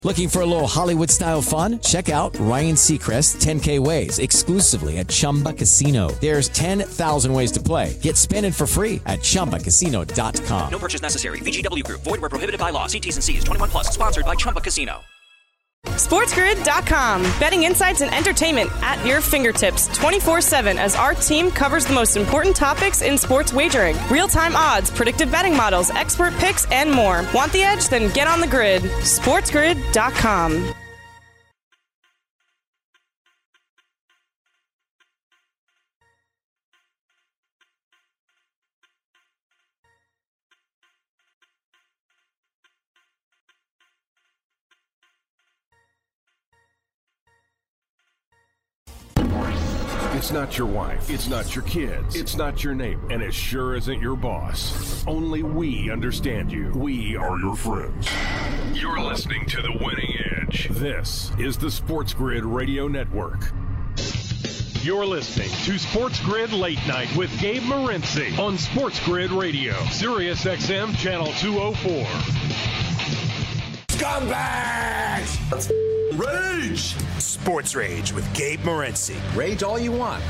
Looking for a little Hollywood-style fun? Check out Ryan Seacrest's 10K Ways exclusively at Chumba Casino. There's 10,000 ways to play. Get spinning for free at ChumbaCasino.com. No purchase necessary. VGW Group. Void where prohibited by law. See T's and C's. 21 plus. Sponsored by Chumba Casino. SportsGrid.com. Betting insights and entertainment at your fingertips 24/7 as our team covers the most important topics in sports wagering. Real-time odds, predictive betting models, expert picks, and more. Want the edge? Then get on the grid. SportsGrid.com. It's not your wife, it's not your kids, it's not your neighbor, and it sure isn't your boss. Only we understand you. We are your friends. You're listening to The Winning Edge. This is the Sports Grid Radio Network. You're listening to Sports Grid Late Night with Gabe Morency on Sports Grid Radio, Sirius XM Channel 204. Scumbags! Let's rage! Sports Rage with Gabe Morency. Rage all you want.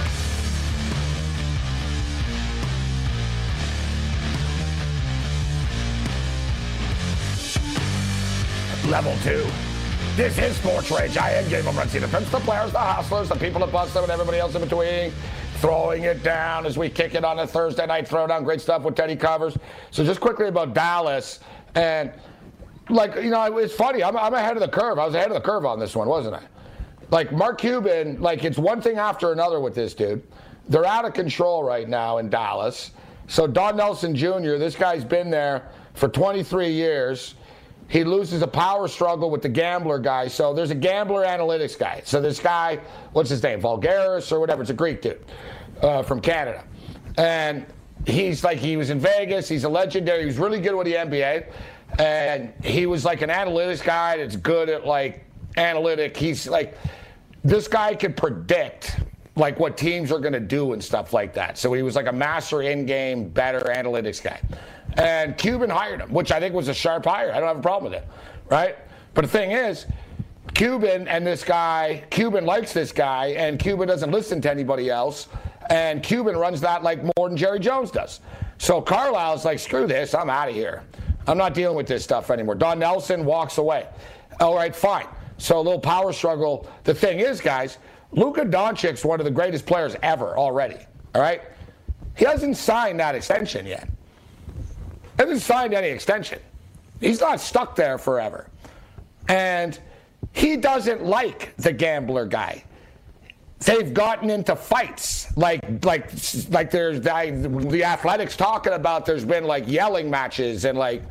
Level 2. This is Sports Rage. I am Gabe Morency. The pimps, the players, the hustlers, the people that bust them, and everybody else in between. Throwing it down as we kick it on a Thursday night throwdown. Great stuff with Teddy Covers. So just quickly about Dallas. And, like, you know, it's funny. I'm ahead of the curve. I was ahead of the curve on this one, wasn't I? Like, Mark Cuban, like, it's one thing after another with this dude. They're out of control right now in Dallas. So Don Nelson Jr., this guy's been there for 23 years. He loses a power struggle with the gambler guy. So there's a gambler analytics guy. So this guy, what's his name, Vulgaris or whatever, it's a Greek dude from Canada. And he's like, he was in Vegas. He's a legendary. He was really good with the NBA. And he was like an analytics guy that's good at, like, analytic. He's like, this guy could predict like what teams are going to do and stuff like that. So he was like a master in-game, better analytics guy. And Cuban hired him, which I think was a sharp hire. I don't have a problem with it, right? But the thing is, Cuban and this guy, Cuban likes this guy, and Cuban doesn't listen to anybody else. And Cuban runs that like more than Jerry Jones does. So Carlisle's like, screw this, I'm out of here. I'm not dealing with this stuff anymore. Don Nelson walks away. All right, fine. So a little power struggle. The thing is, guys, Luka Doncic's one of the greatest players ever already, all right? He hasn't signed that extension yet. He hasn't signed any extension. He's not stuck there forever. And he doesn't like the gambler guy. They've gotten into fights. Like there's the Athletics talking about there's been like yelling matches and like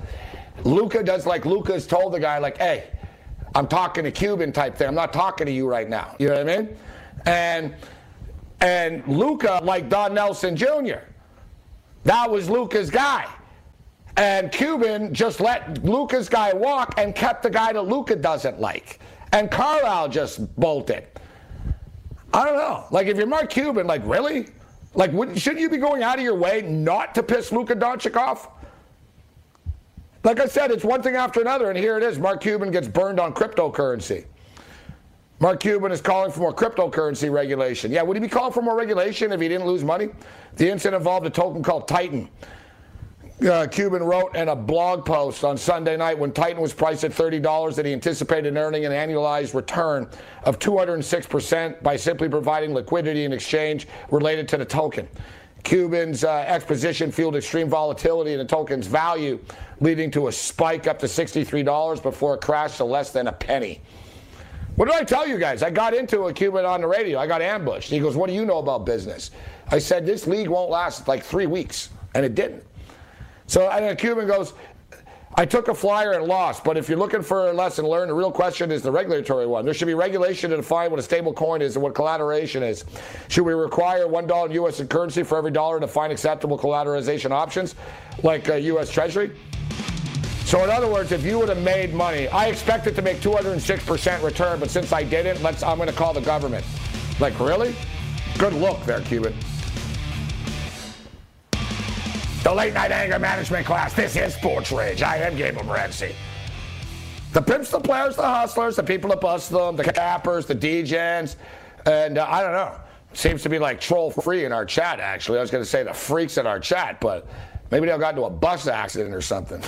Luka's told the guy like, hey, I'm talking to Cuban type thing. I'm not talking to you right now. You know what I mean? And Luka, like Don Nelson Jr., that was Luka's guy. And Cuban just let Luka's guy walk and kept the guy that Luka doesn't like. And Carlisle just bolted. I don't know. Like, if you're Mark Cuban, like, really? Like, shouldn't you be going out of your way not to piss Luka Doncic off? Like I said, it's one thing after another, and here it is. Mark Cuban gets burned on cryptocurrency. Mark Cuban is calling for more cryptocurrency regulation. Yeah, would he be calling for more regulation if he didn't lose money? The incident involved a token called Titan. Cuban wrote in a blog post on Sunday night when Titan was priced at $30 that he anticipated earning an annualized return of 206% by simply providing liquidity in exchange related to the token. Cuban's exposition fueled extreme volatility in the token's value, leading to a spike up to $63 before it crashed to less than a penny. What did I tell you guys? I got into a Cuban on the radio. I got ambushed. He goes, what do you know about business? I said, this league won't last like 3 weeks. And it didn't. So and Cuban goes, I took a flyer and lost, but if you're looking for a lesson learned, the real question is the regulatory one. There should be regulation to define what a stable coin is and what collateralization is. Should we require $1 in U.S. currency for every dollar to find acceptable collateralization options, like U.S. Treasury? So in other words, if you would have made money, I expected to make 206% return, but since I didn't, I'm going to call the government. Like, really? Good look there, Cuban. The late night anger management class. This is Sports Rage. I am Gabe Morency. The pimps, the players, the hustlers, the people that bust them, the cappers, the DJs, and I don't know. Seems to be like troll free in our chat, actually. I was going to say the freaks in our chat, but maybe they got into a bus accident or something.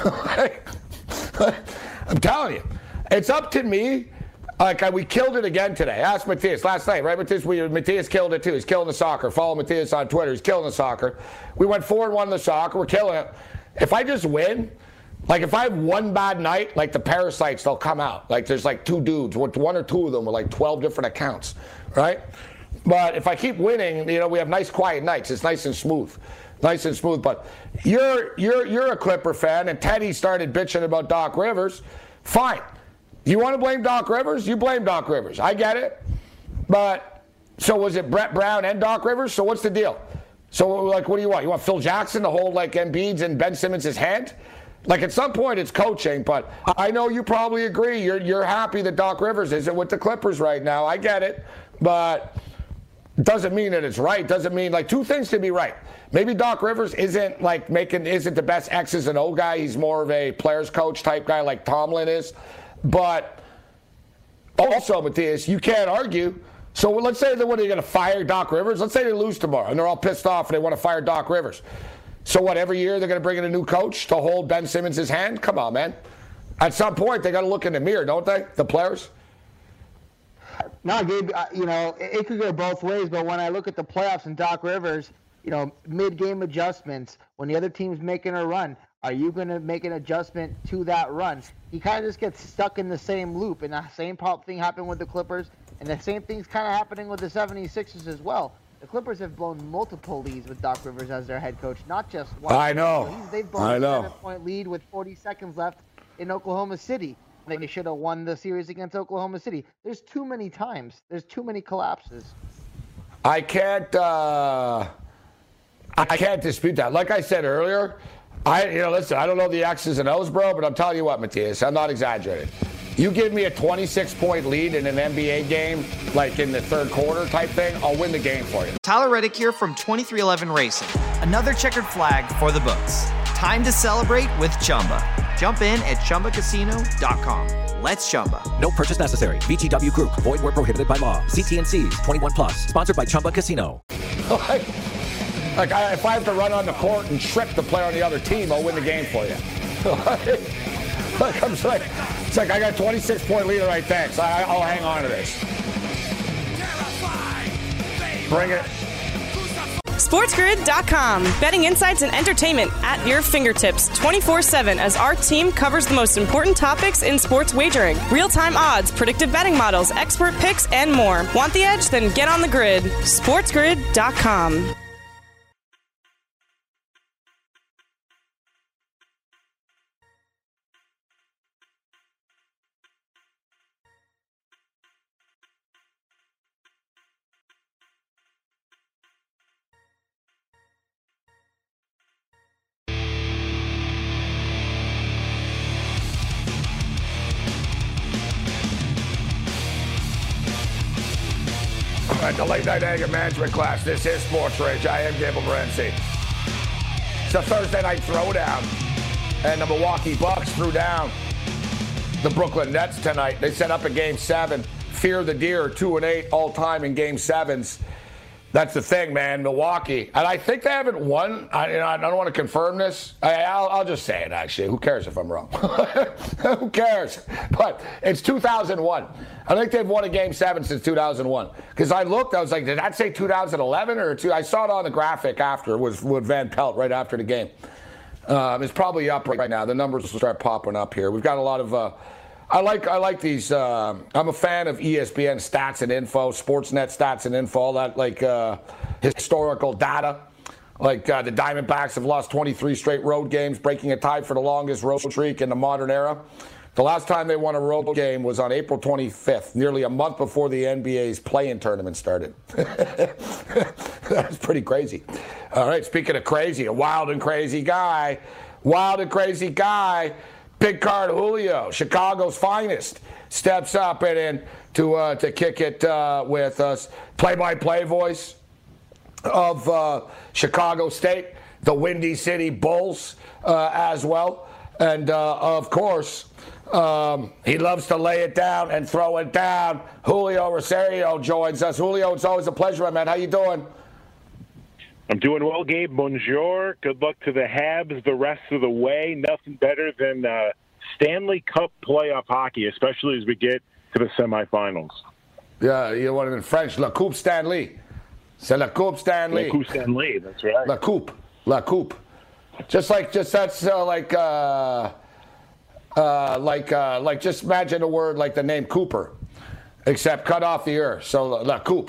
I'm telling you, it's up to me. We killed it again today. Ask Matthias last night, right? Matthias killed it too. He's killing the soccer. Follow Matthias on Twitter. He's killing the soccer. We went 4-1 in the soccer. We're killing it. If I just win, like if I have one bad night, like the parasites, they'll come out. Like there's like two dudes, one or two of them with like 12 different accounts, right? But if I keep winning, we have nice quiet nights. It's nice and smooth. Nice and smooth. But you're a Clipper fan, and Teddy started bitching about Doc Rivers. Fine. You want to blame Doc Rivers? You blame Doc Rivers. I get it. But so was it Brett Brown and Doc Rivers? So what's the deal? So like, what do you want? You want Phil Jackson to hold like Embiid's and Ben Simmons' hand? Like at some point it's coaching, but I know you probably agree. You're happy that Doc Rivers isn't with the Clippers right now. I get it. But doesn't mean that it's right. Doesn't mean like two things can be right. Maybe Doc Rivers isn't the best X's and O guy. He's more of a players coach type guy like Tomlin is. But also, Matthias, you can't argue. So let's say they're going to fire Doc Rivers. Let's say they lose tomorrow and they're all pissed off and they want to fire Doc Rivers. So what, every year they're going to bring in a new coach to hold Ben Simmons' hand? Come on, man. At some point, they got to look in the mirror, don't they, the players? No, Gabe, it could go both ways, but when I look at the playoffs and Doc Rivers, mid-game adjustments, when the other team's making a run, are you going to make an adjustment to that run? He kind of just gets stuck in the same loop, and the same thing happened with the Clippers, and the same thing's kind of happening with the 76ers as well. The Clippers have blown multiple leads with Doc Rivers as their head coach, not just one. I know. They've blown a 7-point lead with 40 seconds left in Oklahoma City. They should have won the series against Oklahoma City. There's too many times. There's too many collapses. I can't dispute that. Like I said earlier, listen, I don't know the X's and O's, bro, but I'm telling you what, Matthias, I'm not exaggerating. You give me a 26-point lead in an NBA game, like in the third quarter type thing, I'll win the game for you. Tyler Reddick here from 2311 Racing. Another checkered flag for the books. Time to celebrate with Chumba. Jump in at ChumbaCasino.com. Let's Chumba. No purchase necessary. VGW Group. Void where prohibited by law. See T&Cs. 21+. Sponsored by Chumba Casino. If I have to run on the court and trip the player on the other team, I'll win the game for you. It's like I got a 26-point lead right there, so I'll hang on to this. Bring it. SportsGrid.com. Betting insights and entertainment at your fingertips 24/7 as our team covers the most important topics in sports wagering. Real-time odds, predictive betting models, expert picks, and more. Want the edge? Then get on the grid. SportsGrid.com. At the late night anger management class. This is Sports Rage. I am Gabriel Morency. It's a Thursday night throwdown, and the Milwaukee Bucks threw down the Brooklyn Nets tonight. They set up a Game 7. Fear the Deer, 2-8 all time in Game 7s. That's the thing, man. Milwaukee, and I think they haven't won. I don't want to confirm this. I'll just say it. Actually, who cares if I'm wrong? Who cares? But it's 2001. I think they've won a Game 7 since 2001. Because I looked, I was like, did that say 2011 or two? I saw it on the graphic after with Van Pelt right after the game. It's probably up right now. The numbers will start popping up here. We've got a lot of. I like these. I'm a fan of ESPN stats and info, Sportsnet stats and info, all that historical data. Like the Diamondbacks have lost 23 straight road games, breaking a tie for the longest road streak in the modern era. The last time they won a road game was on April 25th, nearly a month before the NBA's play-in tournament started. That's pretty crazy. All right, speaking of crazy, a wild and crazy guy. Big Card Julio, Chicago's finest, steps up and in to kick it with us. Play-by-play voice of Chicago State, the Windy City Bulls as well. And, of course, He loves to lay it down and throw it down. Julio Rosario joins us. Julio, it's always a pleasure, my man. How you doing? I'm doing well, Gabe. Bonjour. Good luck to the Habs the rest of the way. Nothing better than Stanley Cup playoff hockey, especially as we get to the semifinals. Yeah, you want it in French. La Coupe Stanley. C'est la Coupe Stanley. La Coupe Stanley, that's right. La Coupe. La Coupe. Just imagine a word like the name Cooper, except cut off the ear. So La Coupe.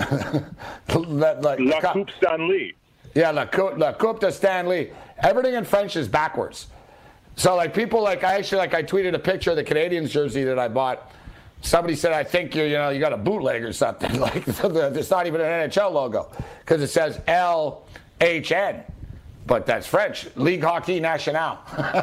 La Coupe Stanley. Yeah, La Coupe de Stanley. Everything in French is backwards. So I tweeted a picture of the Canadiens jersey that I bought. Somebody said, I think you got a bootleg or something. Like it's not even an NHL logo because it says LHN. But that's French. Ligue Hockey Nationale.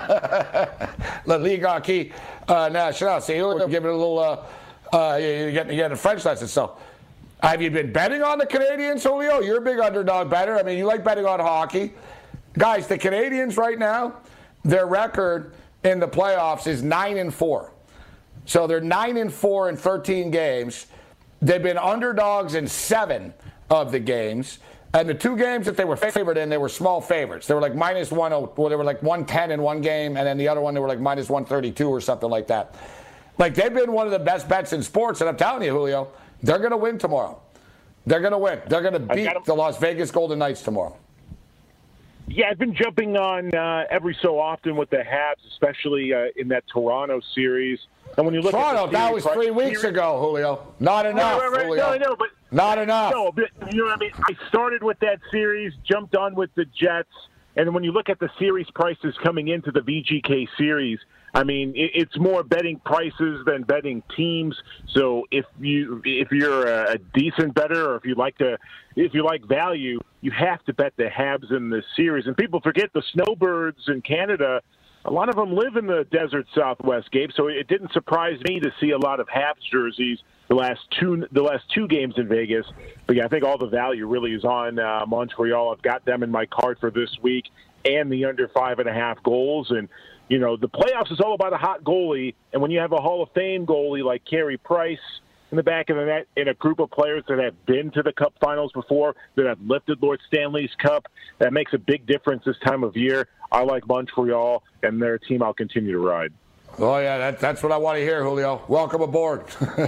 La Ligue Hockey Nationale. So you're giving it a little, you're getting a French lesson. So have you been betting on the Canadiens, Julio? You're a big underdog bettor. I mean, you like betting on hockey. Guys, the Canadiens right now, their record in the playoffs is 9-4. So they're 9-4 in 13 games. They've been underdogs in 7 of the games. And the 2 games that they were favored in, they were small favorites. They were like -1, well, they were like 110 in one game, and then the other one they were like -132 or something like that. Like they've been one of the best bets in sports, and I'm telling you, Julio, they're going to win tomorrow. They're going to win. They're going to beat the Las Vegas Golden Knights tomorrow. Yeah, I've been jumping on every so often with the Habs, especially in that Toronto series. And when you look Toronto, at the that was 3 weeks ago, Julio. Not enough, right. Julio. No, I know, but not enough. No, but you know what I mean? I started with that series, jumped on with the Jets, and when you look at the series prices coming into the VGK series, I mean, it's more betting prices than betting teams. So if you're a decent bettor, or if you like value, you have to bet the Habs in this series. And people forget the Snowbirds in Canada. A lot of them live in the desert Southwest, Gabe. So it didn't surprise me to see a lot of Habs jerseys the last two games in Vegas. But yeah, I think all the value really is on Montreal. I've got them in my card for this week, and the under 5.5 goals. And you know, the playoffs is all about a hot goalie, and when you have a Hall of Fame goalie like Carey Price in the back of the net, in a group of players that have been to the Cup Finals before, that have lifted Lord Stanley's Cup, that makes a big difference this time of year. I like Montreal, and they're a team I'll continue to ride. Oh yeah, that's what I want to hear, Julio. Welcome aboard.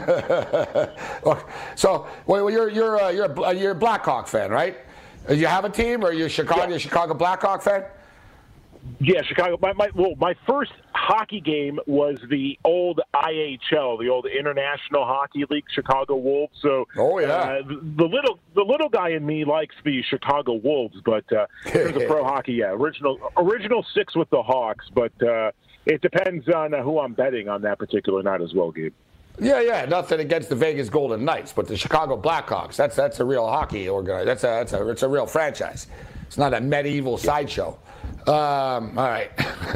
So, well, you're a Blackhawk fan, right? You have a team, or are you a Chicago Blackhawk fan? Yeah, Chicago. My first hockey game was the old IHL, the old International Hockey League, Chicago Wolves. So, the little guy in me likes the Chicago Wolves, but in terms of pro hockey, yeah, original 6 with the Hawks, but it depends on who I'm betting on that particular night as well, Gabe. Yeah, nothing against the Vegas Golden Knights, but the Chicago Blackhawks, that's a real hockey organization. It's a real franchise. It's not a medieval sideshow. All right.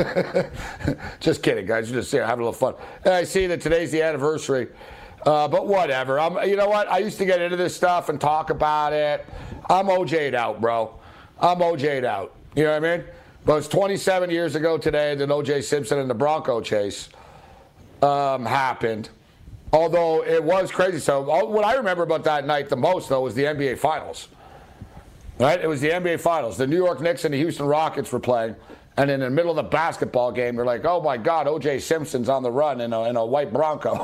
Just kidding, guys. We're just here having a little fun. And I see that today's the anniversary, but whatever. You know what? I used to get into this stuff and talk about it. I'm OJ'd out, bro. I'm OJ'd out. You know what I mean? But it's 27 years ago today that O.J. Simpson and the Bronco chase happened. Although it was crazy. So what I remember about that night the most, though, was the NBA Finals. Right? It was the NBA Finals. The New York Knicks and the Houston Rockets were playing. And in the middle of the basketball game, they're like, oh, my God, O.J. Simpson's on the run in a white Bronco.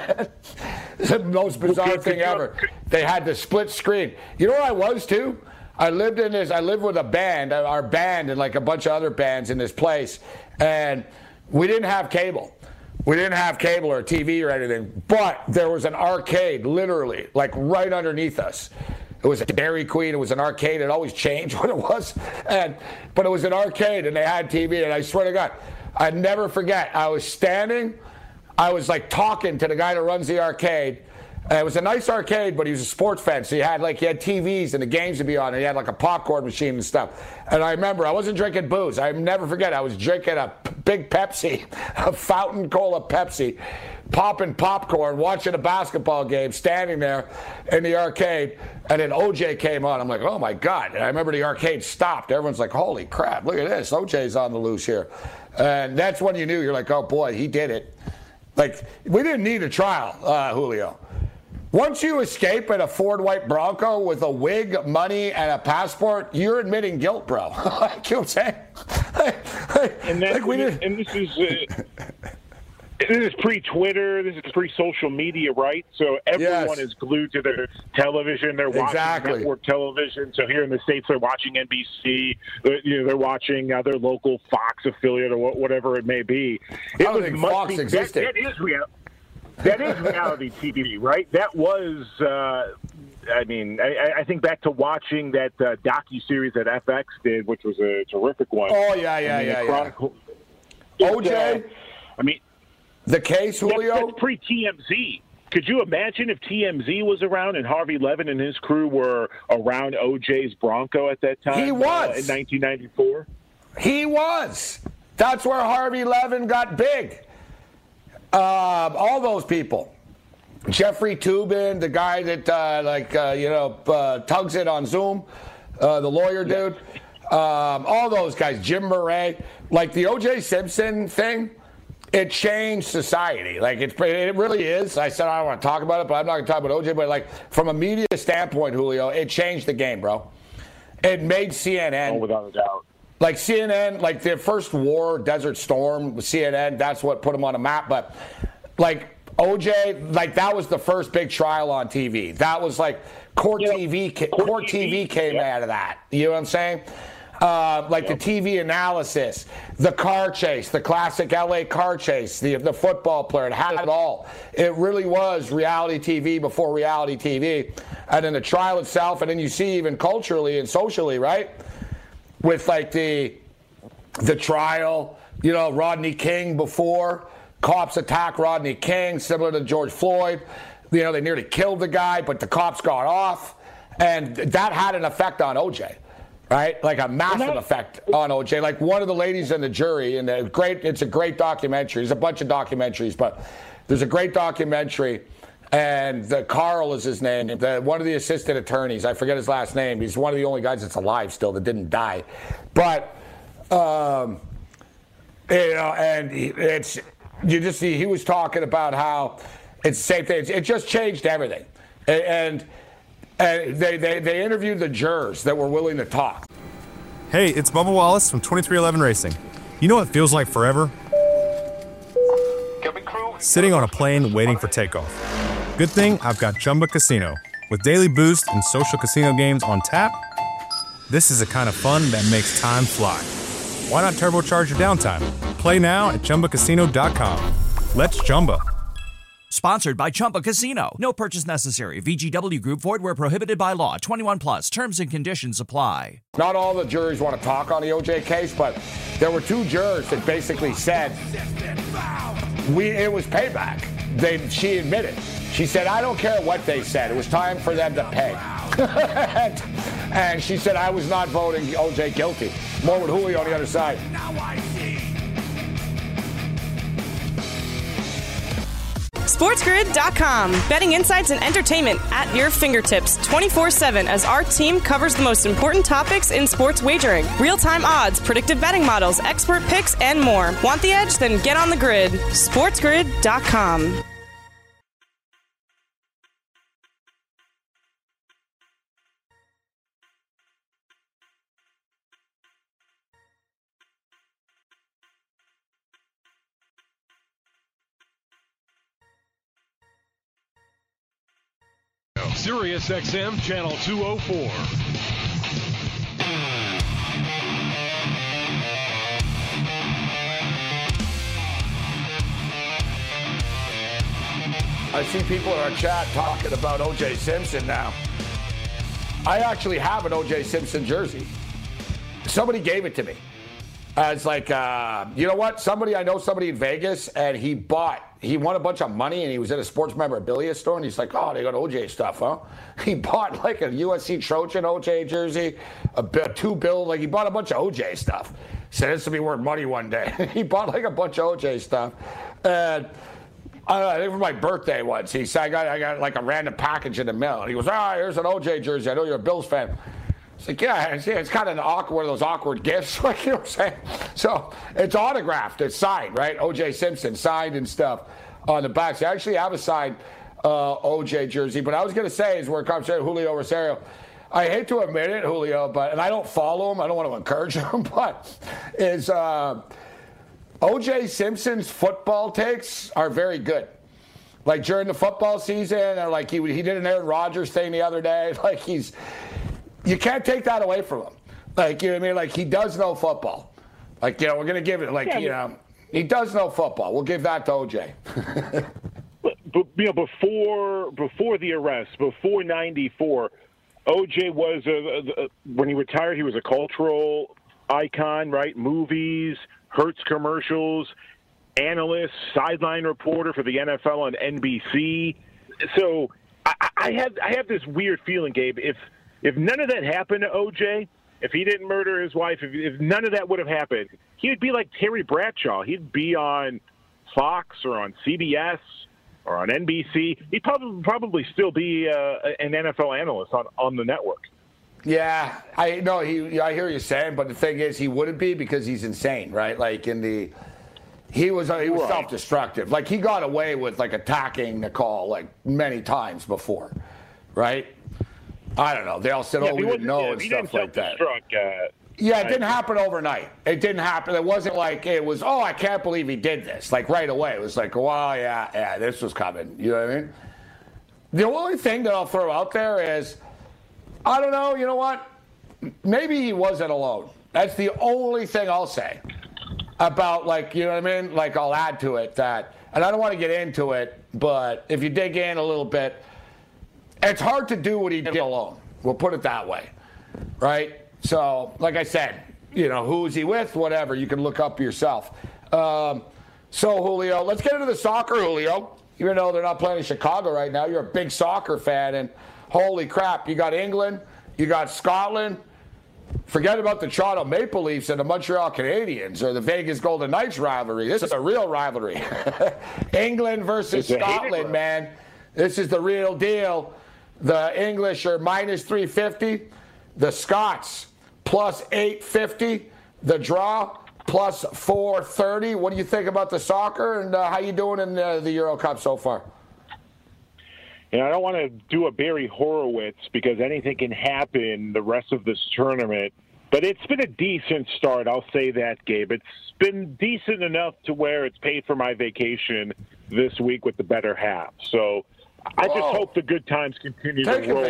The most bizarre thing ever. They had the split screen. You know what I was, too? I lived with a band, our band, and like a bunch of other bands in this place. And we didn't have cable. We didn't have cable or TV or anything. But there was an arcade, literally, like right underneath us. It was a Dairy Queen. It was an arcade. It always changed what it was. But it was an arcade, and they had TV. And I swear to God, I'd never forget. I was standing. I was like talking to the guy that runs the arcade. And it was a nice arcade, but he was a sports fan. So he had TVs and the games would be on. And he had like a popcorn machine and stuff. And I remember I wasn't drinking booze. I never forget. I was drinking a big Pepsi, a fountain cola Pepsi, popping popcorn, watching a basketball game, standing there in the arcade, and then OJ came on. I'm like, oh my God. And I remember the arcade stopped. Everyone's like, holy crap, look at this. OJ's on the loose here. And that's when you knew. You're like, oh boy, he did it. Like, we didn't need a trial, Julio. Once you escape in a Ford white Bronco with a wig, money, and a passport, you're admitting guilt, bro. Like, you know what I'm saying? And this is pre-Twitter. This is pre-social media, right? So everyone is glued to their television. They're watching network television. So here in the States, they're watching NBC. They're watching their local Fox affiliate or whatever it may be. I don't think Fox existed. That is reality TV, right? That was, I think back to watching that docuseries that FX did, which was a terrific one. Oh, yeah. OJ? The case, Julio? That's pre-TMZ. Could you imagine if TMZ was around and Harvey Levin and his crew were around OJ's Bronco at that time? He was. In 1994? He was. That's where Harvey Levin got big. All those people. Jeffrey Toobin, the guy that, tugs it on Zoom, the lawyer dude. All those guys, Jim Murray. Like the O.J. Simpson thing, it changed society. Like, it really is. I said I don't want to talk about it, but I'm not going to talk about O.J., but, like, from a media standpoint, Julio, it changed the game, bro. It made CNN. Oh, without a doubt. Like CNN, like their first war, Desert Storm, CNN, that's what put them on a map. But like OJ, like that was the first big trial on TV. That was like Court TV came out of that. You know what I'm saying? The TV analysis, the car chase, the classic LA car chase, the football player, it had it all. It really was reality TV before reality TV. And then the trial itself, and then you see even culturally and socially, right? With like the trial, Rodney King before, cops attack Rodney King, similar to George Floyd. They nearly killed the guy, but the cops got off. And that had an effect on OJ, right? Like a massive effect on OJ. Like one of the ladies in the jury, and it's a great documentary. There's a bunch of documentaries, but there's a great documentary. And Carl is his name. One of the assistant attorneys, I forget his last name. He's one of the only guys that's alive still that didn't die. But and he was talking about how it's the same thing. It just changed everything. And they interviewed the jurors that were willing to talk. Hey, it's Bubba Wallace from 2311 Racing. You know what feels like forever? Sitting on a plane waiting for takeoff. Good thing I've got Chumba Casino. With daily boost and social casino games on tap, this is the kind of fun that makes time fly. Why not turbocharge your downtime? Play now at ChumbaCasino.com. Let's Chumba. Sponsored by Chumba Casino. No purchase necessary. VGW Group. Void where prohibited by law. 21 plus. Terms and conditions apply. Not all the juries want to talk on the OJ case, but there were two jurors that basically said it was payback. She admitted. She said, I don't care what they said. It was time for them to pay. and she said, I was not voting OJ guilty. More with Julio on the other side. SportsGrid.com. Betting insights and entertainment at your fingertips 24/7 as our team covers the most important topics in sports wagering. Real-time odds, predictive betting models, expert picks, and more. Want the edge? Then get on the grid. SportsGrid.com. Sirius XM Channel 204. I see people in our chat talking about O.J. Simpson now. I actually have an O.J. Simpson jersey. Somebody gave it to me. It's like, you know what? I know somebody in Vegas, and he won a bunch of money, and he was at a sports memorabilia store, and he's like, oh, they got OJ stuff, huh? He bought like a USC Trojan OJ jersey, a $2 bill, like he bought a bunch of OJ stuff. He said, this will be worth money one day. He bought like a bunch of OJ stuff. And I think for my birthday once, he said, I got like a random package in the mail. And he goes, here's an OJ jersey. I know you're a Bills fan. It's like, yeah, it's kind of one of those awkward gifts, like, you know what I'm saying? So it's autographed, it's signed, right? O.J. Simpson signed and stuff. on the backs. They actually have a signed OJ jersey. But I was going to say, as we're conversating, Julio Rosario, I hate to admit it, Julio, and I don't follow him. I don't want to encourage him, but is OJ Simpson's football takes are very good. Like during the football season, or like he did an Aaron Rodgers thing the other day. Like you can't take that away from him. Like, you know what I mean? Like, he does know football. Like, you know, we're going to give it, like, yeah, you know, he does know football. We'll give that to OJ. But you know, before the arrest, before 94, OJ was, when he retired, he was a cultural icon, right? Movies, Hertz commercials, analyst, sideline reporter for the NFL on NBC. So I have this weird feeling, Gabe, if none of that happened to OJ, if he didn't murder his wife, if none of that would have happened, he would be like Terry Bradshaw. He'd be on Fox or on CBS or on NBC. He'd probably still be an NFL analyst on the network. Yeah, I hear you saying, but the thing is, he wouldn't be because he's insane, right? Like he was right. Self-destructive. Like he got away with like attacking Nicole like many times before, right? I don't know. They all said, we didn't know and stuff like that. Yeah, it didn't happen overnight. It didn't happen. It wasn't like it was, I can't believe he did this. Like right away. It was like, well, yeah, this was coming. You know what I mean? The only thing that I'll throw out there is, I don't know, you know what? Maybe he wasn't alone. That's the only thing I'll say about, like, you know what I mean? Like, I'll add to it that, and I don't want to get into it, but if you dig in a little bit, it's hard to do what he did alone. We'll put it that way, right? So, like I said, you know, who is he with? Whatever. You can look up yourself. So, Julio, let's get into the soccer, Julio. Even though they're not playing in Chicago right now, you're a big soccer fan, and holy crap, you got England, you got Scotland. Forget about the Toronto Maple Leafs and the Montreal Canadiens or the Vegas Golden Knights rivalry. This is a real rivalry. England versus Scotland, man. This is the real deal. The English are minus 350. The Scots plus 850. The draw plus 430. What do you think about the soccer, and how you doing in the Euro Cup so far? And I don't want to do a Barry Horowitz because anything can happen the rest of this tournament. But it's been a decent start, I'll say that, Gabe. It's been decent enough to where it's paid for my vacation this week with the better half. So I just hope the good times continue to roll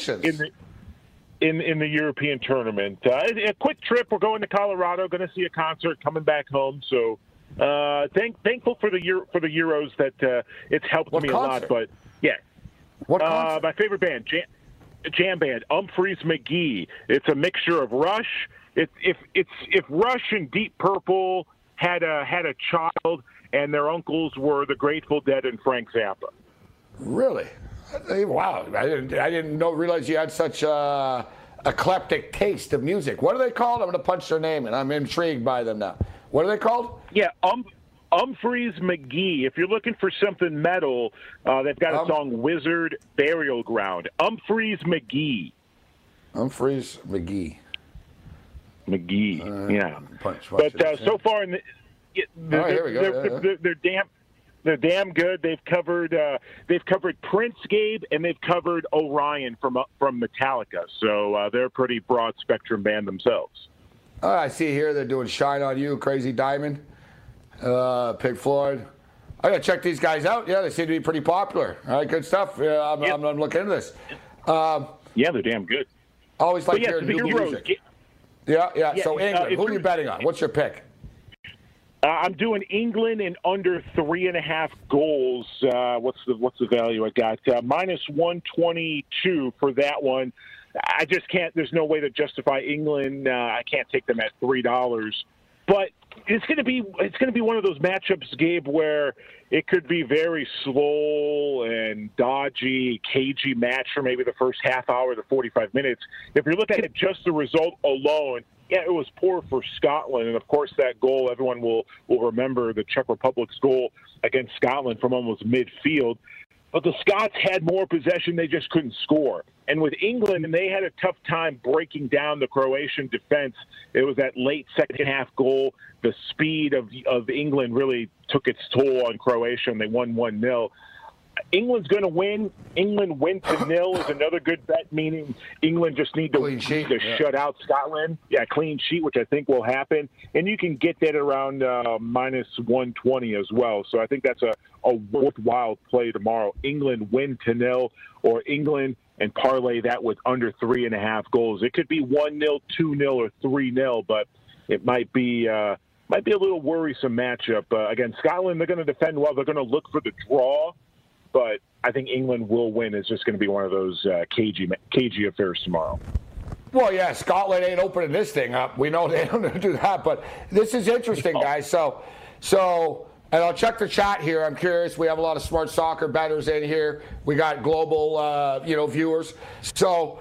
in the European tournament. A quick trip. We're going to Colorado, going to see a concert, coming back home. So thankful for the Euros that it's helped me a lot. But, yeah. What my favorite band, jam band, Humphreys McGee. It's a mixture of Rush. If Rush and Deep Purple had a child, and their uncles were the Grateful Dead and Frank Zappa. Really? Wow! I didn't realize you had such eclectic taste of music. What are they called? I'm going to punch their name, and I'm intrigued by them now. What are they called? Yeah, Humphreys McGee. If you're looking for something metal, they've got a song, Wizard Burial Ground. Humphreys McGee. Humphreys McGee. Yeah. But so far, they're damn good. They've covered Prince, Gabe, and they've covered Orion from Metallica. So they're a pretty broad spectrum band themselves. I see here they're doing Shine on You, Crazy Diamond. Pink Floyd. I gotta check these guys out. Yeah, they seem to be pretty popular. All right, good stuff. I'm looking into this. Yeah, they're damn good. Always like hearing new music. Yeah. So England, who are you betting on? What's your pick? I'm doing England in under 3.5 goals. What's the value I got? Minus 122 for that one. I just can't. There's no way to justify England. I can't take them at $3. But it's going to be one of those matchups, Gabe, where it could be very slow and dodgy, cagey match for maybe the first half hour to 45 minutes. If you're looking at just the result alone, yeah, it was poor for Scotland. And, of course, that goal, everyone will remember the Czech Republic's goal against Scotland from almost midfield. but the Scots had more possession. They just couldn't score. And with England, they had a tough time breaking down the Croatian defense. It was that late second-half goal. The speed of England really took its toll on Croatia, and they won 1-0. England's going to win. England win to nil is another good bet, meaning England just need to shut out Scotland. Yeah, clean sheet, which I think will happen. And you can get that around minus 120 as well. So I think that's a worthwhile play tomorrow. England win to nil, or England and parlay that with under 3.5 goals. It could be 1-0, 2-0, or 3-0, but it might be a little worrisome matchup. Again, Scotland, they're going to defend well. They're going to look for the draw. But I think England will win. It's just going to be one of those cagey affairs tomorrow. Well, yeah, Scotland ain't opening this thing up. We know they don't do that. But this is interesting, guys. So, and I'll check the chat here. I'm curious. We have a lot of smart soccer bettors in here. We got global, viewers. So,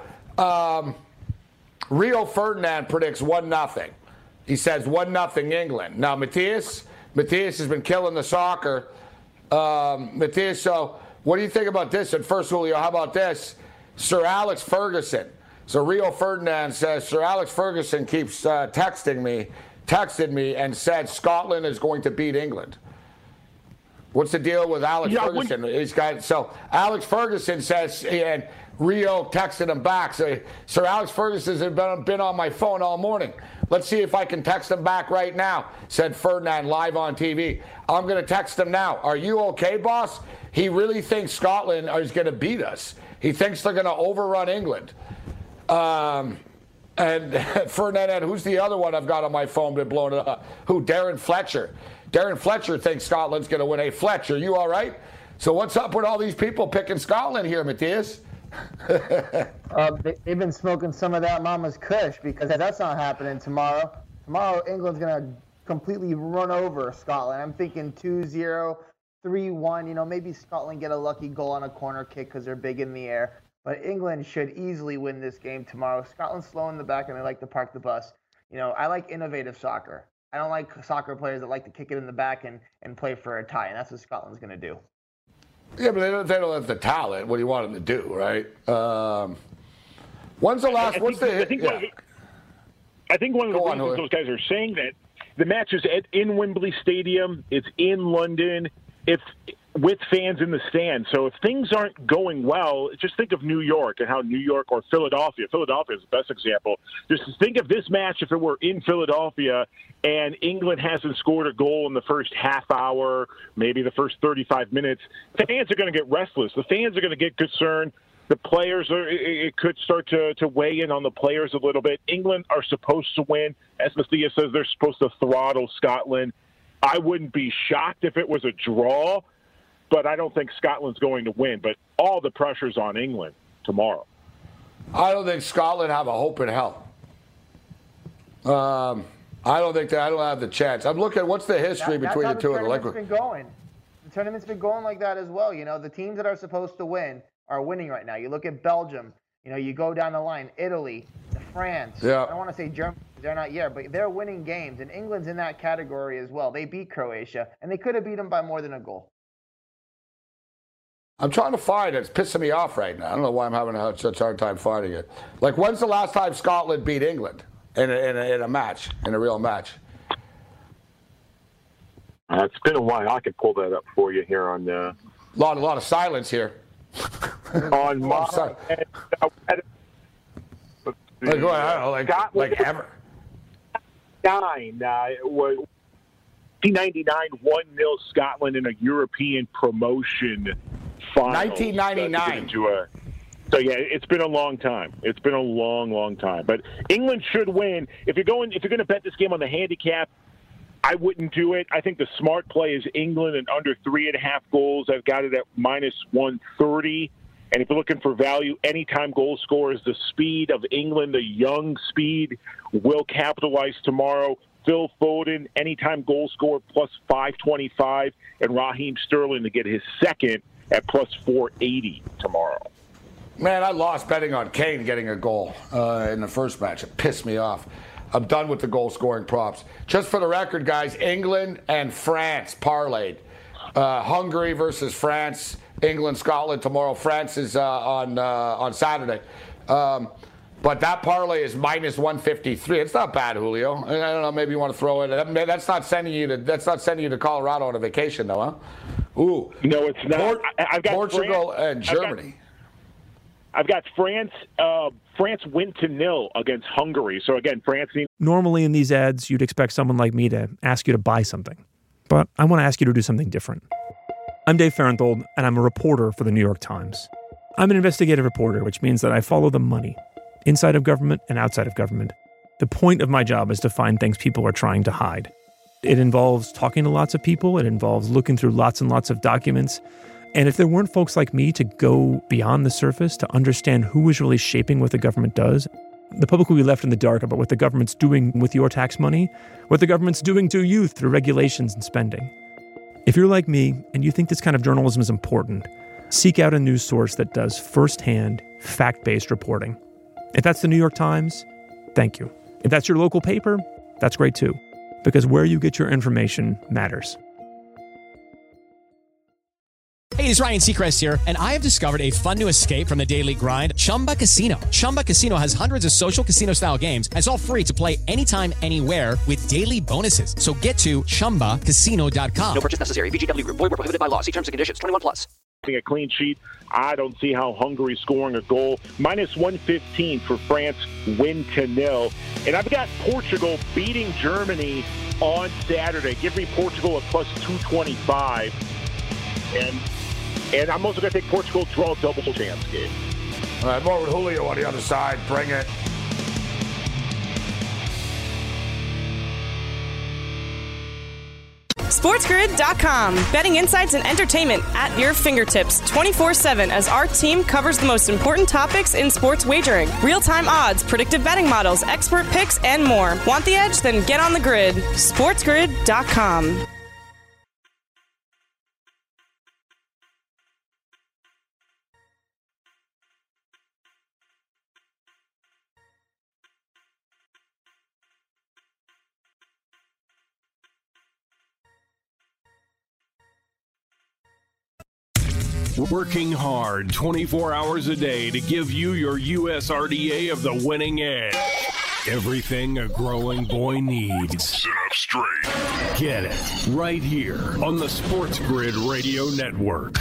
Rio Ferdinand predicts 1-0. He says 1-0 England. Now, Matthias has been killing the soccer. Matthias, so what do you think about this? And first, Julio, how about this? Sir Alex Ferguson. So Rio Ferdinand says, Sir Alex Ferguson keeps texted me and said Scotland is going to beat England. What's the deal with Alex Ferguson? So Alex Ferguson says, and Rio texted him back. So Sir Alex Ferguson has been on my phone all morning. Let's see if I can text him back right now, said Ferdinand live on TV. I'm going to text him now. Are you okay, boss? He really thinks Scotland is going to beat us. He thinks they're going to overrun England. And Ferdinand, who's the other one I've got on my phone been blowing it up? Who? Darren Fletcher. Darren Fletcher thinks Scotland's going to win. Hey, Fletcher, you all right? So what's up with all these people picking Scotland here, Matthias? They've been smoking some of that mama's kush, because that's not happening tomorrow. Tomorrow, England's going to completely run over Scotland. I'm thinking 2-0, 3-1. Maybe Scotland get a lucky goal on a corner kick because they're big in the air. But England should easily win this game tomorrow. Scotland's slow in the back, and they like to park the bus. I like innovative soccer. I don't like soccer players that like to kick it in the back and play for a tie, and that's what Scotland's going to do. Yeah, but they don't have the talent. What do you want them to do, right? When's the last? I think one of the reasons those guys are saying that the match is in Wembley Stadium. It's in London. It's with fans in the stands. So if things aren't going well, just think of New York and how New York, or Philadelphia. Philadelphia is the best example. Just think of this match if it were in Philadelphia and England hasn't scored a goal in the first half hour, maybe the first 35 minutes. Fans are going to get restless. The fans are going to get concerned. The players it could start to weigh in on the players a little bit. England are supposed to win. As Matthias says, they're supposed to throttle Scotland. I wouldn't be shocked if it was a draw, but I don't think Scotland's going to win. But all the pressure's on England tomorrow. I don't think Scotland have a hope in hell. I don't have the chance. I'm looking at what's the history between the two of them. The tournament's been going like that as well. The teams that are supposed to win are winning right now. You look at Belgium. You go down the line, Italy, France. Yeah. I don't want to say Germany. They're not yet, but they're winning games, and England's in that category as well. They beat Croatia, and they could have beat them by more than a goal. I'm trying to find it. It's pissing me off right now. I don't know why I'm having such a hard time finding it. Like, when's the last time Scotland beat England in a match, in a real match? It's been a while. I could pull that up for you here on a lot of silence here. On my head. Go ahead. Like ever. 1999, 1-0 Scotland in a European promotion final. 1999. So yeah, it's been a long time. It's been a long time. But England should win. If you're going to bet this game on the handicap, I wouldn't do it. I think the smart play is England and under 3.5 goals. I've got it at minus 130. And if you're looking for value, anytime goal scorers, the speed of England, the young speed, will capitalize tomorrow. Phil Foden, anytime goal scorer, plus 525. And Raheem Sterling to get his second at plus 480 tomorrow. Man, I lost betting on Kane getting a goal in the first match. It pissed me off. I'm done with the goal-scoring props. Just for the record, guys, England and France parlayed. Hungary versus France England, Scotland tomorrow. France is on Saturday. But that parlay is minus 153. It's not bad, Julio. I don't know. Maybe you want to throw it. That's not sending you to Colorado on a vacation, though, huh? Ooh. No, it's not. I've got Portugal and Germany. I've got France. France win to 0 against Hungary. So again, France. Normally in these ads, you'd expect someone like me to ask you to buy something, but I want to ask you to do something different. I'm Dave Farenthold, and I'm a reporter for the New York Times. I'm an investigative reporter, which means that I follow the money, inside of government and outside of government. The point of my job is to find things people are trying to hide. It involves talking to lots of people. It involves looking through lots and lots of documents. And if there weren't folks like me to go beyond the surface to understand who is really shaping what the government does, the public will be left in the dark about what the government's doing with your tax money, what the government's doing to you through regulations and spending. If you're like me and you think this kind of journalism is important, seek out a news source that does firsthand, fact-based reporting. If that's the New York Times, thank you. If that's your local paper, that's great too, because where you get your information matters. Hey, it's Ryan Seacrest here, and I have discovered a fun new escape from the daily grind, Chumba Casino. Chumba Casino has hundreds of social casino-style games, and it's all free to play anytime, anywhere with daily bonuses. So get to ChumbaCasino.com. No purchase necessary. VGW Group. Void where prohibited by law. See terms and conditions. 21+. A clean sheet. I don't see how Hungary scoring a goal. Minus 115 for France, win to 0. And I've got Portugal beating Germany on Saturday. Give me Portugal at plus 225. And I'm also going to take Portugal draw double chance game. All right, more with Julio on the other side. Bring it. SportsGrid.com. Betting insights and entertainment at your fingertips 24/7 as our team covers the most important topics in sports wagering. Real-time odds, predictive betting models, expert picks, and more. Want the edge? Then get on the grid. SportsGrid.com. Working hard 24 hours a day to give you your USRDA of the winning edge. Everything a growing boy needs. Sit up straight. Get it right here on the Sports Grid Radio Network.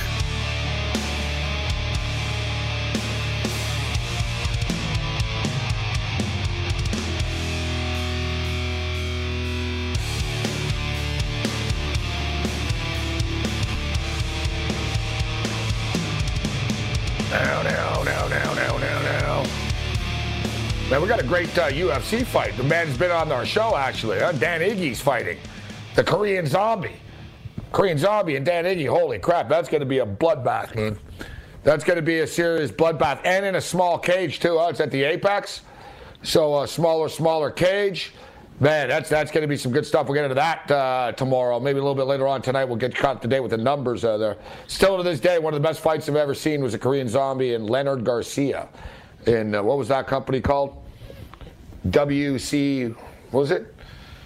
Man, we got a great UFC fight. The man's been on our show, actually. Dan Iggy's fighting the Korean Zombie. Korean Zombie and Dan Iggy. Holy crap, that's going to be a bloodbath, man. That's going to be a serious bloodbath. And in a small cage, too. Oh, it's at the Apex. So a smaller cage. Man, that's going to be some good stuff. We'll get into that tomorrow. Maybe a little bit later on tonight. We'll get caught up to date with the numbers there. Still to this day, one of the best fights I've ever seen was a Korean Zombie and Leonard Garcia. In what was that company called? WC, what was it?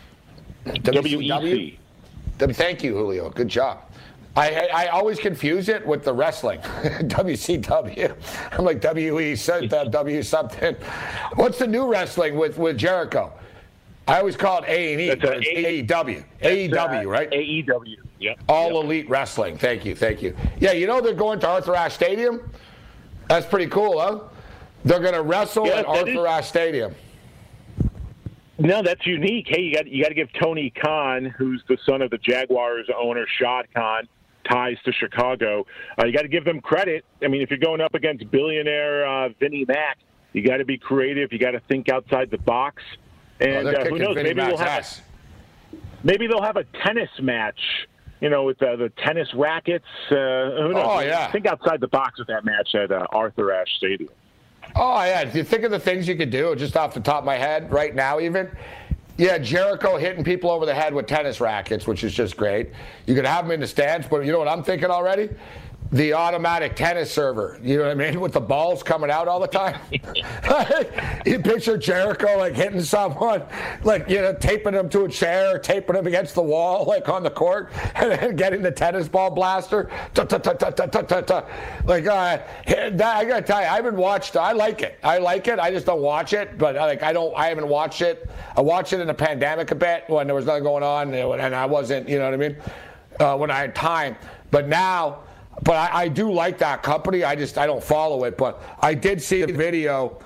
WEC. Thank you, Julio. Good job. I always confuse it with the wrestling. WCW. I'm like W something. What's the new wrestling with Jericho? I always call it A&E, but it's AEW. AEW, right? AEW, yeah. All Elite Wrestling. Thank you. Yeah, you know they're going to Arthur Ashe Stadium? That's pretty cool, huh? They're going to wrestle at Arthur Ashe Stadium. No, that's unique. Hey, you got to give Tony Khan, who's the son of the Jaguars owner, Shad Khan, ties to Chicago. You got to give them credit. I mean, if you're going up against billionaire Vinnie Mac, you got to be creative. You got to think outside the box. And who knows? Maybe they'll have a tennis match. You know, with the tennis rackets. Who knows? Oh yeah. Think outside the box with that match at Arthur Ashe Stadium. Oh, yeah. If you think of the things you could do, just off the top of my head, right now even, yeah, Jericho hitting people over the head with tennis rackets, which is just great. You could have them in the stands, but you know what I'm thinking already? the automatic tennis server. You know what I mean? With the balls coming out all the time. You picture Jericho like hitting someone, like, you know, taping them to a chair, or taping them against the wall, like on the court, and then getting the tennis ball blaster. Like, I gotta tell you, I haven't watched. I like it. I just don't watch it. But I haven't watched it. I watched it in the pandemic a bit when there was nothing going on, and I wasn't. You know what I mean? When I had time. But now. But I do like that company. I don't follow it. But I did see a video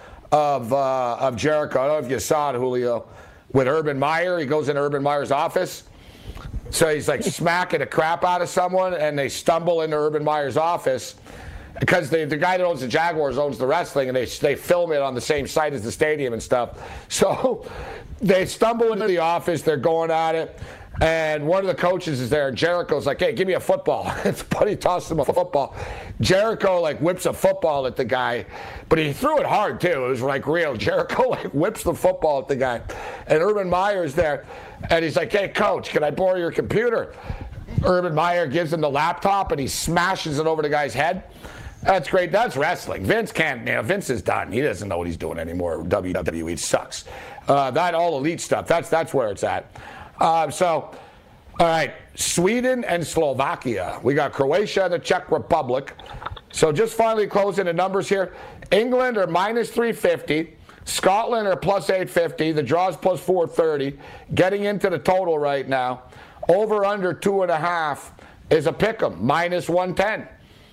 of Jericho. I don't know if you saw it, Julio, with Urban Meyer. He goes into Urban Meyer's office. So he's like smacking the crap out of someone, and they stumble into Urban Meyer's office because the guy that owns the Jaguars owns the wrestling, and they film it on the same site as the stadium and stuff. So they stumble into the office. They're going at it. And one of the coaches is there, and Jericho's like, hey, give me a football. His buddy tosses him a football. Jericho, like, whips a football at the guy, but he threw it hard, too. It was, like, real. Jericho, like, whips the football at the guy. And Urban Meyer's there, and he's like, hey, coach, can I borrow your computer? Urban Meyer gives him the laptop, and he smashes it over the guy's head. That's great. That's wrestling. Vince can't, Vince is done. He doesn't know what he's doing anymore. WWE sucks. That all elite stuff, that's where it's at. All right, Sweden and Slovakia. We got Croatia and the Czech Republic. So just finally closing the numbers here. England are minus 350. Scotland are plus 850. The draw's plus 430. Getting into the total right now. Over under 2.5 is a pick'em. Minus 110.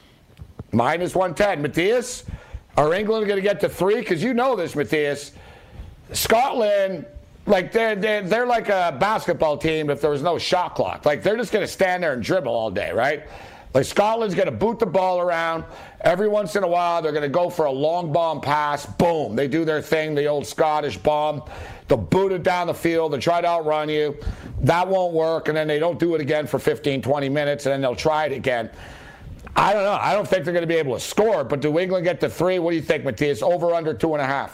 Minus 110. Matthias, are England going to get to 3? Because you know this, Matthias. Scotland... Like, they're like a basketball team if there was no shot clock. Like, they're just going to stand there and dribble all day, right? Like, Scotland's going to boot the ball around. Every once in a while, they're going to go for a long bomb pass. Boom. They do their thing, the old Scottish bomb. They'll boot it down the field. They'll try to outrun you. That won't work, and then they don't do it again for 15, 20 minutes, and then they'll try it again. I don't know. I don't think they're going to be able to score, but do England get to 3? What do you think, Matthias? Over, under 2.5?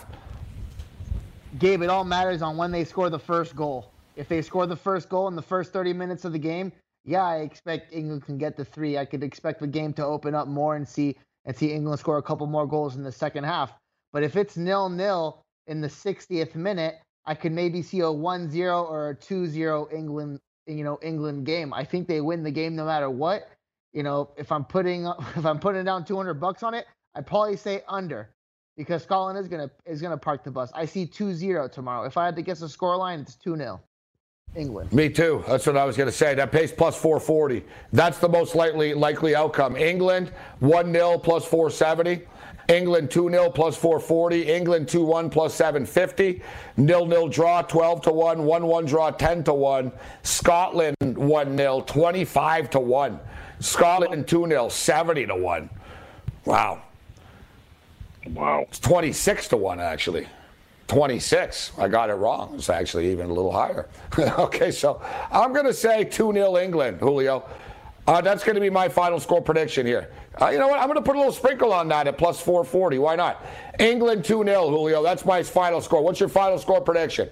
Gabe, it all matters on when they score the first goal. If they score the first goal in the first 30 minutes of the game, yeah, I expect England can get to 3. I could expect the game to open up more and see England score a couple more goals in the second half. But if it's 0-0 in the 60th minute, I could maybe see a 1-0 or a 2-0 England game. I think they win the game no matter what. If I'm putting down $200 on it, I'd probably say under. Because Scotland is gonna park the bus. I see 2-0 tomorrow. If I had to guess a scoreline, it's 2-0. England. Me too. That's what I was going to say. That pays plus 440. That's the most likely outcome. England 1-0 plus 470. England 2-0 plus 440. England 2-1 plus 750. 0-0 draw 12-1. 1-1 draw 10-1. Scotland 1-0 25-1. Scotland 2-0 70-1. Wow. It's 26-1, actually. 26. I got it wrong. It's actually even a little higher. Okay, so I'm going to say 2-0 England, Julio. That's going to be my final score prediction here. You know what? I'm going to put a little sprinkle on that at plus 440. Why not? England 2-0, Julio. That's my final score. What's your final score prediction?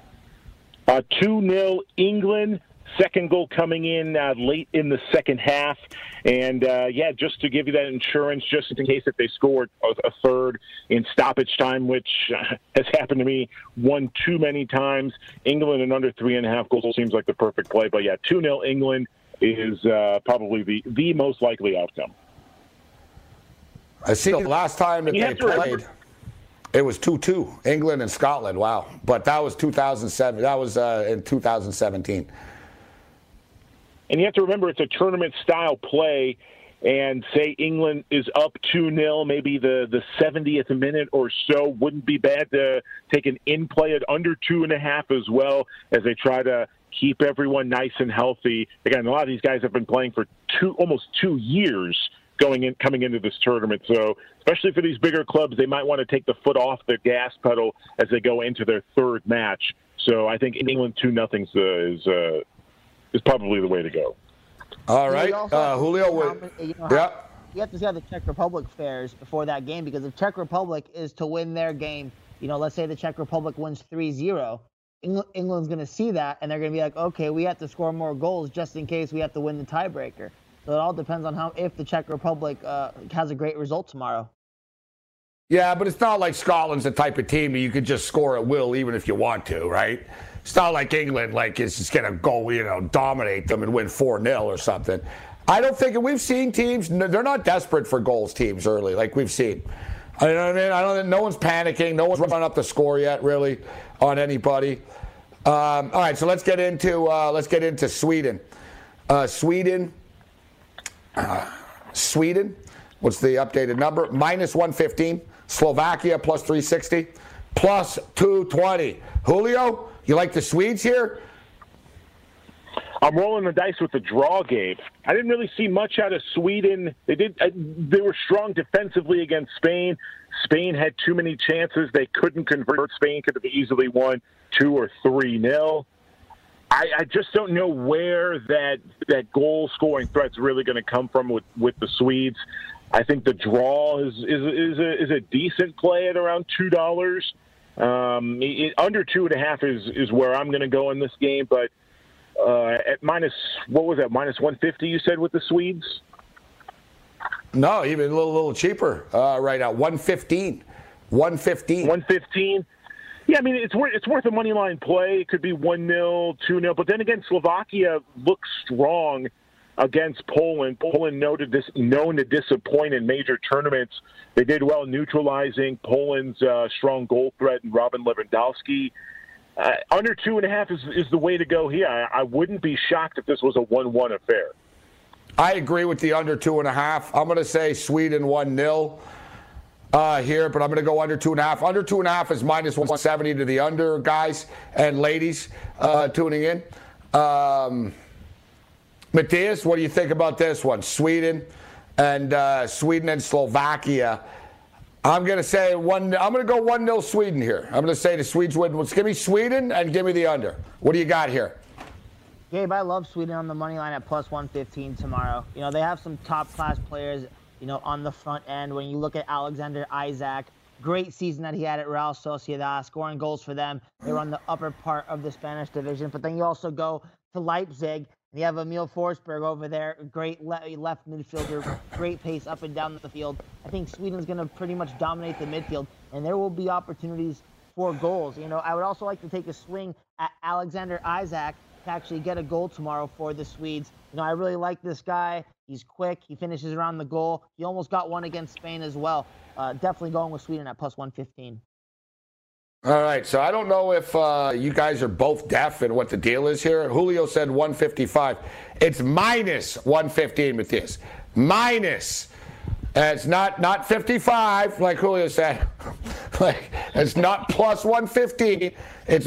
2-0 England. Second goal coming in late in the second half. And, just to give you that insurance, just in case if they scored a third in stoppage time, which has happened to me one too many times, England and under 3.5 goals seems like the perfect play. But, 2-0 England is probably the most likely outcome. I see the last time that they played, it was 2-2, England and Scotland. Wow. But that was 2007. That was in 2017. And you have to remember it's a tournament-style play, and say England is up 2-0, maybe the 70th minute or so, wouldn't be bad to take an in-play at under 2.5 as well as they try to keep everyone nice and healthy. Again, a lot of these guys have been playing for almost 2 years coming into this tournament. So especially for these bigger clubs, they might want to take the foot off the gas pedal as they go into their third match. So I think England 2-0 is probably the way to go. All right, Julio. You have to see how the Czech Republic fares before that game, because if Czech Republic is to win their game, let's say the Czech Republic wins 3-0, England's going to see that, and they're going to be like, okay, we have to score more goals just in case we have to win the tiebreaker. So it all depends on if the Czech Republic has a great result tomorrow. Yeah, but it's not like Scotland's the type of team that you could just score at will even if you want to, right? It's not like England, like it's just going to go, dominate them and win 4-0 or something. I don't think, we've seen teams, they're not desperate for goals, teams early, like we've seen. You know what I mean? No one's panicking. No one's running up the score yet, really, on anybody. All right, so let's get into Sweden. Sweden. What's the updated number? -115. Slovakia +360. +220. Julio, you like the Swedes here? I'm rolling the dice with the draw, Gabe. I didn't really see much out of Sweden. They were strong defensively against Spain. Spain had too many chances. They couldn't convert. Spain could have easily won 2 or 3-0. I just don't know where that goal-scoring threat's really going to come from with the Swedes. I think the draw is a decent play at around $2. Under 2.5 is where I'm going to go in this game, but at -150 you said with the Swedes? No, even a little cheaper right now. 115. 115. Yeah, I mean it's worth a money line play. It could be 1-0, 2-0, but then again, Slovakia looks strong against Poland. Poland known to disappoint in major tournaments. They did well neutralizing Poland's strong goal threat and Robin Lewandowski. Under 2.5 is the way to go here. I wouldn't be shocked if this was a 1-1 affair. I agree with the under 2.5. I'm going to say Sweden 1-0 here, but I'm going to go under 2.5. Under 2.5 is -170 to the under, guys and ladies tuning in. Matthias, what do you think about this one? Sweden and Slovakia. I'm going to say I'm going to go 1-0 Sweden here. I'm going to say the Swedes win. Give me Sweden and give me the under. What do you got here? Gabe, I love Sweden on the money line at +115 tomorrow. They have some top-class players, on the front end. When you look at Alexander Isak, great season that he had at Real Sociedad, scoring goals for them. They were on the upper part of the Spanish division. But then you also go to Leipzig, and you have Emil Forsberg over there, great left midfielder, great pace up and down the field. I think Sweden's going to pretty much dominate the midfield, and there will be opportunities for goals. I would also like to take a swing at Alexander Isak to actually get a goal tomorrow for the Swedes. I really like this guy. He's quick. He finishes around the goal. He almost got one against Spain as well. Definitely going with Sweden at +115. All right, so I don't know if you guys are both deaf and what the deal is here. Julio said 155. It's -115 with this. Minus. It's not 55 like Julio said. Like it's not +115. It's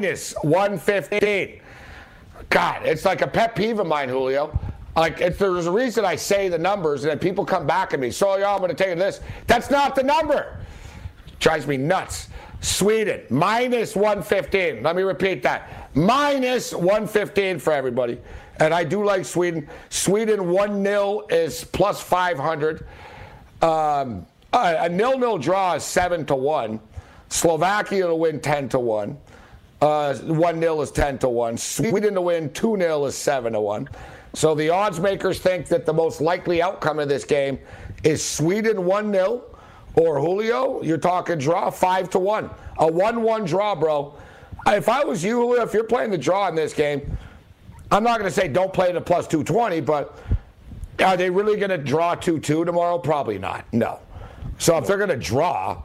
-115. God, it's like a pet peeve of mine, Julio. Like there's a reason I say the numbers and then people come back at me. So I'm going to tell you this. That's not the number. Drives me nuts. Sweden, -115. Let me repeat that. -115 for everybody. And I do like Sweden. Sweden 1-0 is +500. A 0-0 draw is 7-1. Slovakia to win 10-1. 1-0 is 10-1. Sweden to win 2-0 is 7-1. So the odds makers think that the most likely outcome of this game is Sweden 1-0. Or Julio, you're talking draw 5-1. A 1-1 draw, bro. If I was you, Julio, if you're playing the draw in this game, I'm not going to say don't play the +220, but are they really going to draw 2-2 tomorrow? Probably not. No. So if they're going to draw,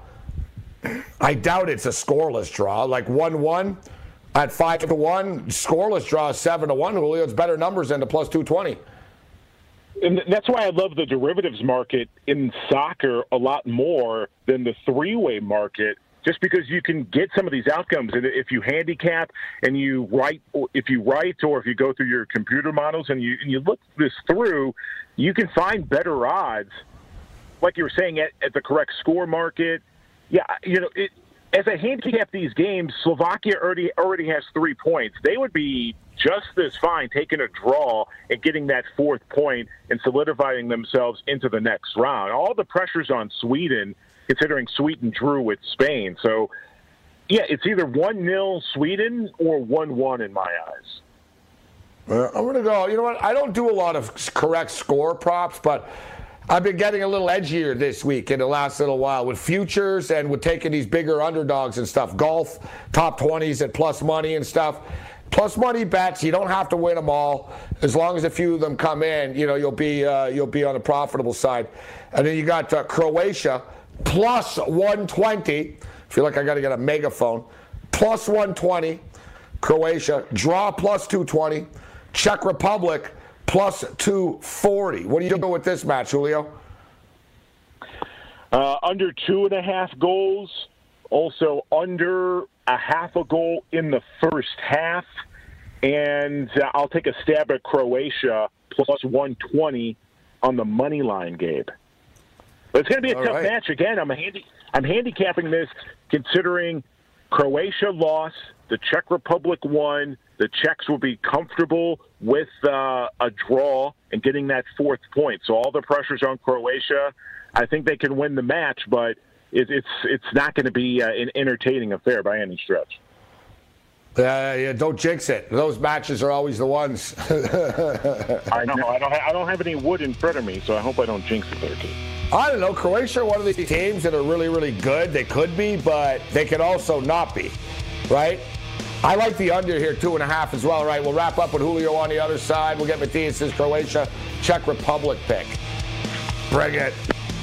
I doubt it's a scoreless draw. Like 1-1 at 5-1, scoreless draw is 7-1. Julio, it's better numbers than the +220. And that's why I love the derivatives market in soccer a lot more than the three-way market, just because you can get some of these outcomes. And if you handicap and you write, or if you go through your computer models and you look this through, you can find better odds, like you were saying, at the correct score market. Yeah, as I handicap these games, Slovakia already has 3 points. They would be just as fine taking a draw and getting that 4th point and solidifying themselves into the next round. All the pressure's on Sweden, considering Sweden drew with Spain. So, yeah, it's either 1-0 Sweden or 1-1 in my eyes. I'm going to go, you know what, I don't do a lot of correct score props, but I've been getting a little edgier this week in the last little while with futures and with taking these bigger underdogs and stuff. Golf, top 20s at plus money and stuff. Plus money bets, you don't have to win them all. As long as a few of them come in, you'll be on the profitable side. And then you got Croatia, plus 120. I feel like I got to get a megaphone. Plus 120, Croatia. Draw plus 220. Czech Republic, plus 240. What do you do with this match, Julio? Under 2.5 goals. Also under a half a goal in the first half. And I'll take a stab at Croatia, plus 120 on the money line, Gabe. But it's going to be a tough match. Again, I'm handicapping this considering Croatia lost, the Czech Republic won. The Czechs will be comfortable with a draw and getting that 4th point. So all the pressure's on Croatia. I think they can win the match, but it's not going to be an entertaining affair by any stretch. Yeah, don't jinx it. Those matches are always the ones. I know. I don't have any wood in front of me, so I hope I don't jinx it there, too. I don't know. Croatia are one of these teams that are really, really good. They could be, but they could also not be, right? I like the under here, 2.5 as well. All right, we'll wrap up with Julio on the other side. We'll get Matthias' Croatia, Czech Republic pick. Bring it.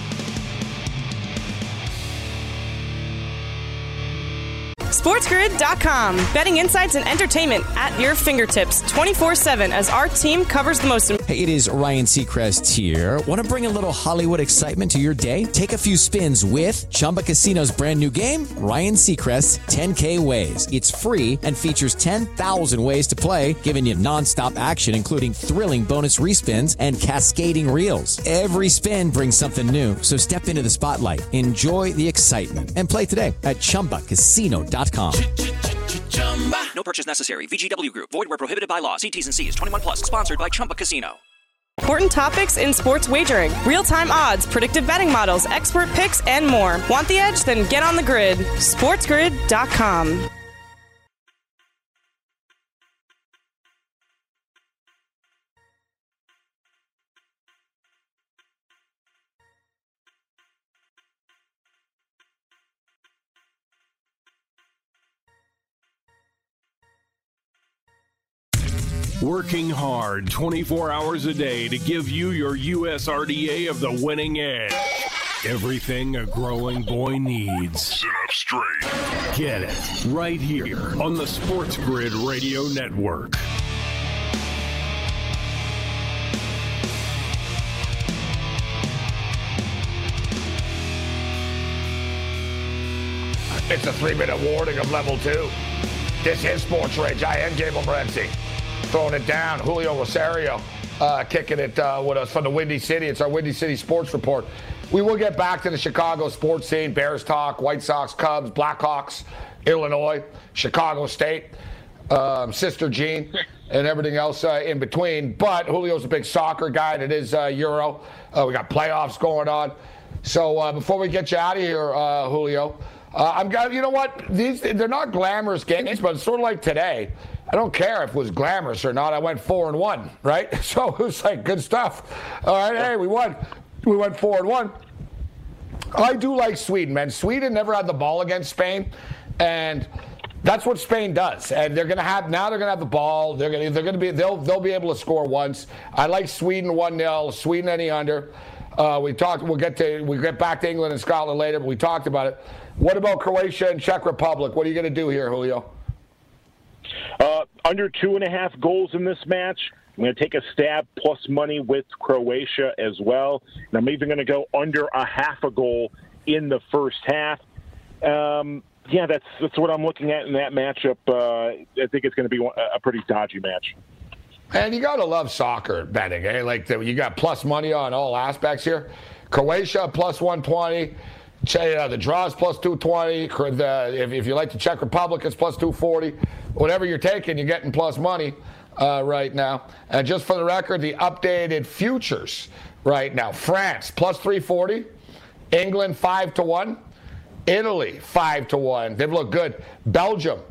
SportsGrid.com. Betting insights and entertainment at your fingertips 24/7 as our team covers the most. Hey, it is Ryan Seacrest here. Want to bring a little Hollywood excitement to your day? Take a few spins with Chumba Casino's brand new game, Ryan Seacrest's 10K Ways. It's free and features 10,000 ways to play, giving you nonstop action, including thrilling bonus respins and cascading reels. Every spin brings something new. So step into the spotlight, enjoy the excitement, and play today at ChumbaCasino.com. No purchase necessary. VGW Group. Void where prohibited by law. See T's and C's. 21 plus. Sponsored by Chumba Casino. Important topics in sports wagering. Real-time odds, predictive betting models, expert picks, and more. Want the edge? Then get on the grid. SportsGrid.com. Working hard 24 hours a day to give you your USRDA of the winning edge. Everything a growing boy needs. Sit up straight. Get it right here on the Sports Grid Radio Network. It's a 3-minute warning of level 2. This is Sports Rage. I am Gabe Morency. Throwing it down. Julio Rosario kicking it with us from the Windy City. It's our Windy City Sports Report. We will get back to the Chicago sports scene. Bears talk, White Sox, Cubs, Blackhawks, Illinois, Chicago State, Sister Jean, and everything else in between. But Julio's a big soccer guy, and it is Euro. We got playoffs going on. So before we get you out of here, Julio, you know what? They're not glamorous games, but it's sort of like today. I don't care if it was glamorous or not. I went 4-1, right? So it was like good stuff. All right, hey, we won. We went 4-1. I do like Sweden, man. Sweden never had the ball against Spain, and that's what Spain does. And they're going to have the ball. They'll be able to score once. I like Sweden 1-0. Sweden any under. We'll get back to England and Scotland later, but we talked about it. What about Croatia and Czech Republic? What are you going to do here, Julio? Under 2.5 goals in this match. I'm going to take a stab plus money with Croatia as well. And I'm even going to go under a half a goal in the first half. That's what I'm looking at in that matchup. I think it's going to be a pretty dodgy match. And you got to love soccer betting, eh? You got plus money on all aspects here. Croatia plus 120. The draws plus 220. If you like the Czech Republic, it's plus 240. Whatever you're taking, you're getting plus money right now. And just for the record, the updated futures right now. France plus 340. England 5-1. Italy 5-1. They've looked good. Belgium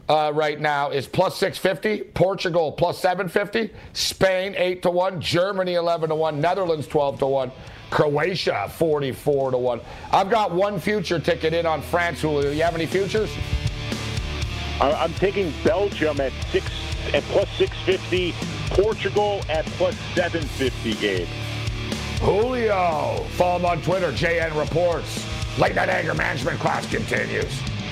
right now is plus 650. Portugal plus 750. Spain 8-1. Germany 11-1. Netherlands 12-1. Croatia 44-1. I've got one future ticket in on France. Julio, you have any futures? I'm taking Belgium at plus 650. Portugal at plus 750, Gabe. Julio. Follow him on Twitter, JN Reports. Late Night Anger Management class continues.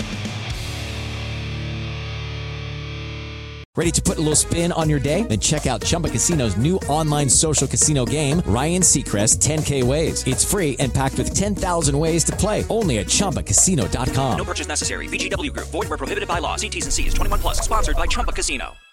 Ready to put a little spin on your day? Then check out Chumba Casino's new online social casino game, Ryan Seacrest 10K Ways. It's free and packed with 10,000 ways to play. Only at ChumbaCasino.com. No purchase necessary. VGW Group. Void where prohibited by law. See T's and C's. 21 plus. Sponsored by Chumba Casino.